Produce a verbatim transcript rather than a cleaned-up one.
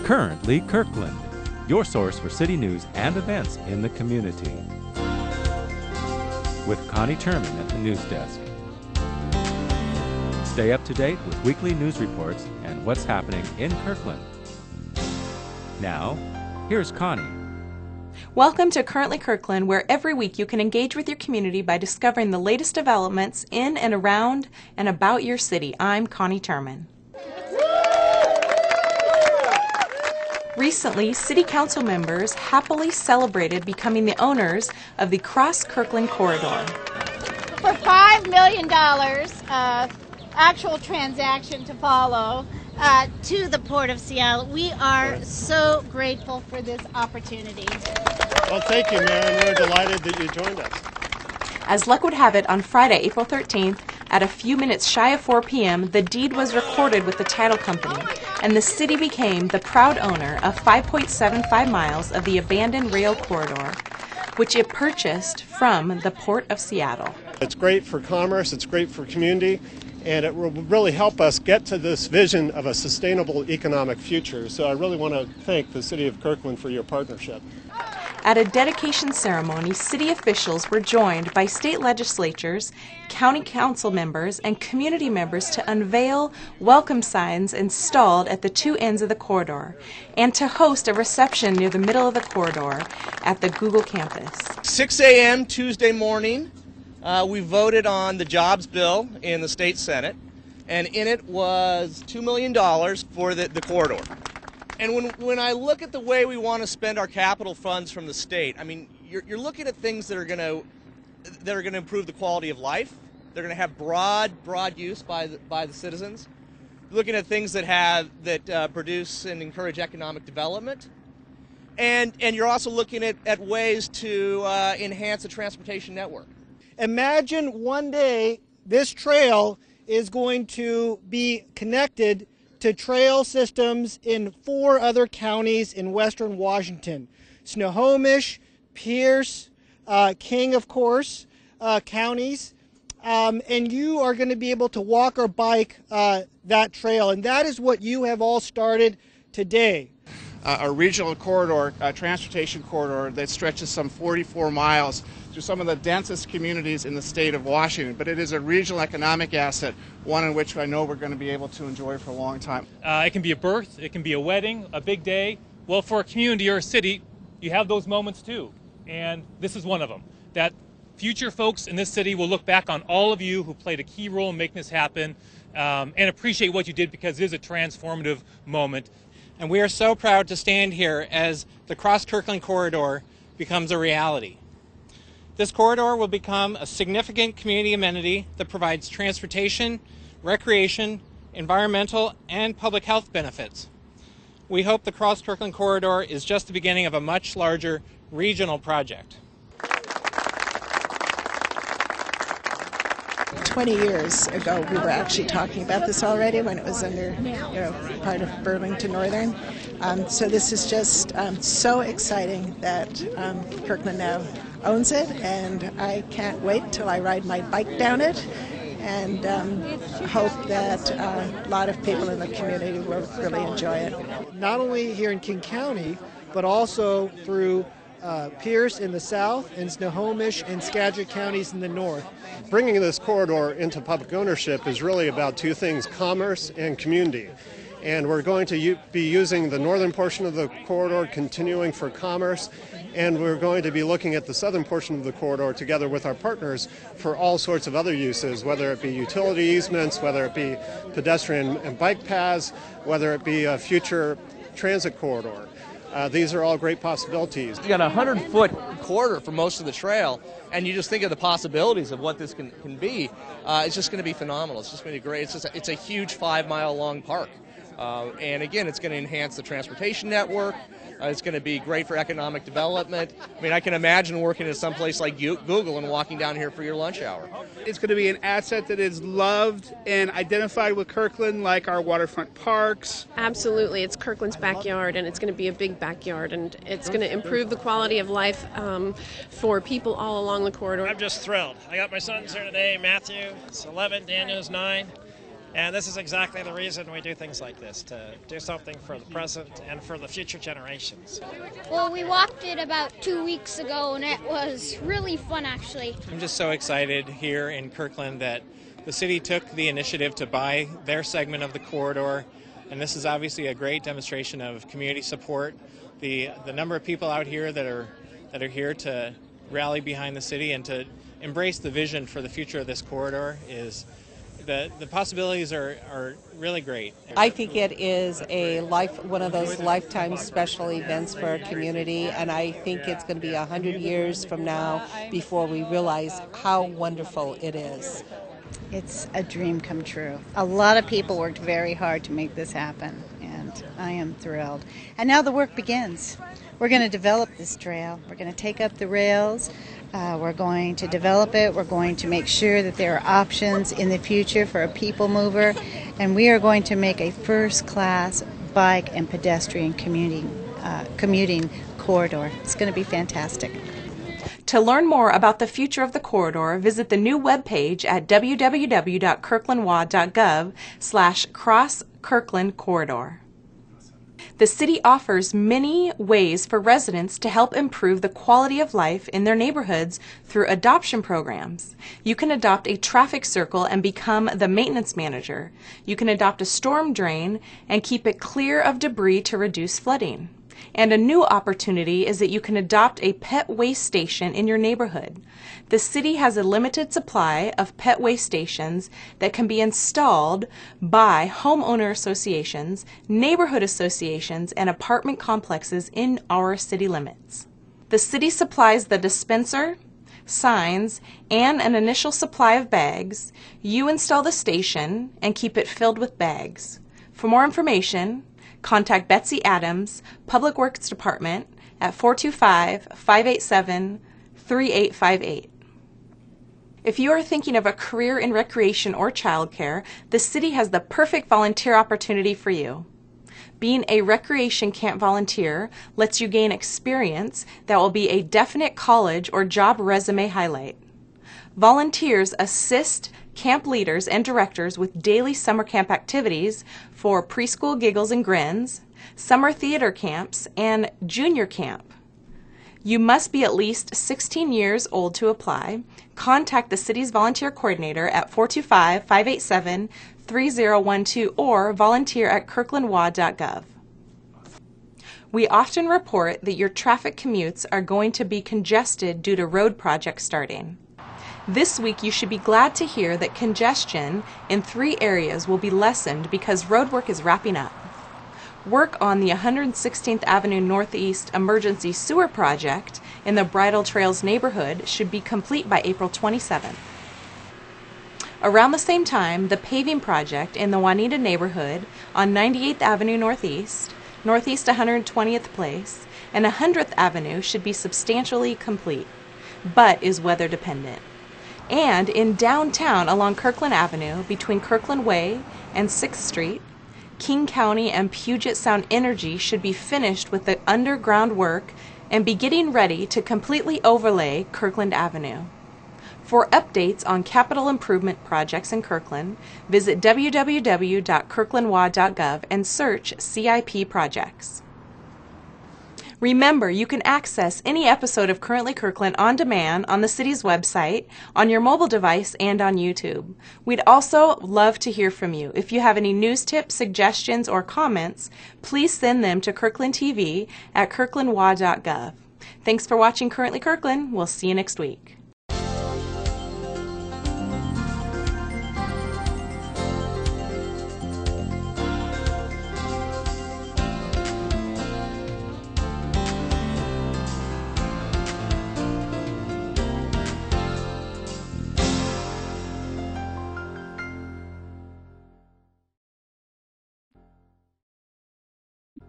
Currently Kirkland, your source for city news and events in the community. With Connie Terman at the news desk. Stay up to date with weekly news reports and what's happening in Kirkland. Now, here's Connie. Welcome to Currently Kirkland, where every week you can engage with your community by discovering the latest developments in and around and about your city. I'm Connie Terman. Recently, City Council members happily celebrated becoming the owners of the Cross Kirkland Corridor. For five million dollars, uh, actual transaction to follow uh, to the Port of Seattle. We are so grateful for this opportunity. Well, thank you, Mayor. We're delighted that you joined us. As luck would have it, on Friday, April thirteenth, at a few minutes shy of four p m, the deed was recorded with the title company, and the city became the proud owner of five point seven five miles of the abandoned rail corridor, which it purchased from the Port of Seattle. It's great for commerce, it's great for community, and it will really help us get to this vision of a sustainable economic future. So I really want to thank the City of Kirkland for your partnership. At a dedication ceremony, city officials were joined by state legislatures, county council members, and community members to unveil welcome signs installed at the two ends of the corridor and to host a reception near the middle of the corridor at the Google campus. six a m Tuesday morning, uh, we voted on the jobs bill in the state Senate, and in it was two million dollars for the, the corridor. And when, when I look at the way we want to spend our capital funds from the state, I mean, you're, you're looking at things that are going to that are going to improve the quality of life. They're going to have broad, broad use by the, by the citizens. You're looking at things that have that uh, produce and encourage economic development, and and you're also looking at, at ways to uh, enhance the transportation network. Imagine one day this trail is going to be connected to trail systems in four other counties in western Washington: Snohomish, Pierce, uh, King, of course, uh, counties. Um, and you are going to be able to walk or bike uh, that trail. And that is what you have all started today. Uh, a regional corridor, a transportation corridor that stretches some forty-four miles through some of the densest communities in the state of Washington. But it is a regional economic asset, one in which I know we're going to be able to enjoy for a long time. Uh, it can be a birth, it can be a wedding, a big day. Well, for a community or a city, you have those moments too. And this is one of them. That future folks in this city will look back on all of you who played a key role in making this happen um, and appreciate what you did, because it is a transformative moment. And we are so proud to stand here as the Cross Kirkland Corridor becomes a reality. This corridor will become a significant community amenity that provides transportation, recreation, environmental, and public health benefits. We hope the Cross Kirkland Corridor is just the beginning of a much larger regional project. twenty years ago, we were actually talking about this already when it was under, you know, part of Burlington Northern. Um, so this is just um, so exciting that um, Kirkland now owns it, and I can't wait till I ride my bike down it, and um, hope that uh, a lot of people in the community will really enjoy it. Not only here in King County, but also through Uh, Pierce in the south, and Snohomish and Skagit counties in the north. Bringing this corridor into public ownership is really about two things: commerce and community. And we're going to u- be using the northern portion of the corridor continuing for commerce, and we're going to be looking at the southern portion of the corridor together with our partners for all sorts of other uses, whether it be utility easements, whether it be pedestrian and bike paths, whether it be a future transit corridor. Uh, these are all great possibilities. You got a hundred foot corridor for most of the trail, and you just think of the possibilities of what this can, can be. Uh, it's just going to be phenomenal. It's just going to be great. It's just a, it's a huge five mile long park. Uh, and again, it's going to enhance the transportation network. Uh, it's going to be great for economic development. I mean, I can imagine working at some place like Google and walking down here for your lunch hour. It's going to be an asset that is loved and identified with Kirkland, like our waterfront parks. Absolutely. It's Kirkland's backyard, and it's going to be a big backyard, and it's going to improve the quality of life um, for people all along the corridor. I'm just thrilled. I got my sons here today, Matthew, it's eleven, Daniel is nine. And this is exactly the reason we do things like this, to do something for the present and for the future generations. Well, we walked it about two weeks ago, and it was really fun, actually. I'm just so excited here in Kirkland that the city took the initiative to buy their segment of the corridor, and this is obviously a great demonstration of community support. The the number of people out here that are that are here to rally behind the city and to embrace the vision for the future of this corridor is the the possibilities are, are really great. I think it is a life one of those lifetime special events for our community, and I think it's going to be a hundred years from now before we realize how wonderful it is. It's a dream come true. A lot of people worked very hard to make this happen, and I am thrilled. And now the work begins. We're going to develop this trail. We're going to take up the rails. Uh, we're going to develop it. We're going to make sure that there are options in the future for a people mover. And we are going to make a first-class bike and pedestrian commuting, uh, commuting corridor. It's going to be fantastic. To learn more about the future of the corridor, visit the new webpage at w w w dot kirkland w a dot gov slash cross kirkland corridor. The city offers many ways for residents to help improve the quality of life in their neighborhoods through adoption programs. You can adopt a traffic circle and become the maintenance manager. You can adopt a storm drain and keep it clear of debris to reduce flooding. And a new opportunity is that you can adopt a pet waste station in your neighborhood. The city has a limited supply of pet waste stations that can be installed by homeowner associations, neighborhood associations, and apartment complexes in our city limits. The city supplies the dispenser, signs, and an initial supply of bags. You install the station and keep it filled with bags. For more information, contact Betsy Adams, Public Works Department at four two five, five eight seven, three eight five eight. If you are thinking of a career in recreation or childcare, the city has the perfect volunteer opportunity for you. Being a recreation camp volunteer lets you gain experience that will be a definite college or job resume highlight. Volunteers assist camp leaders and directors with daily summer camp activities for preschool giggles and grins, summer theater camps, and junior camp. You must be at least sixteen years old to apply. Contact the city's volunteer coordinator at four two five, five eight seven, three zero one two or volunteer at kirkland w a dot gov. We often report that your traffic commutes are going to be congested due to road projects starting. This week you should be glad to hear that congestion in three areas will be lessened because road work is wrapping up. Work on the one hundred sixteenth Avenue Northeast Emergency Sewer Project in the Bridle Trails neighborhood should be complete by April twenty-seventh. Around the same time, the paving project in the Juanita neighborhood on ninety-eighth Avenue Northeast, Northeast one hundred twentieth Place, and one hundredth Avenue should be substantially complete, but is weather dependent. And in downtown along Kirkland Avenue between Kirkland Way and sixth Street, King County and Puget Sound Energy should be finished with the underground work and be getting ready to completely overlay Kirkland Avenue. For updates on capital improvement projects in Kirkland, visit w w w dot kirkland w a dot gov and search C I P projects. Remember, you can access any episode of Currently Kirkland on demand on the city's website, on your mobile device, and on YouTube. We'd also love to hear from you. If you have any news tips, suggestions, or comments, please send them to Kirkland T V at kirkland w a dot gov. Thanks for watching Currently Kirkland. We'll see you next week.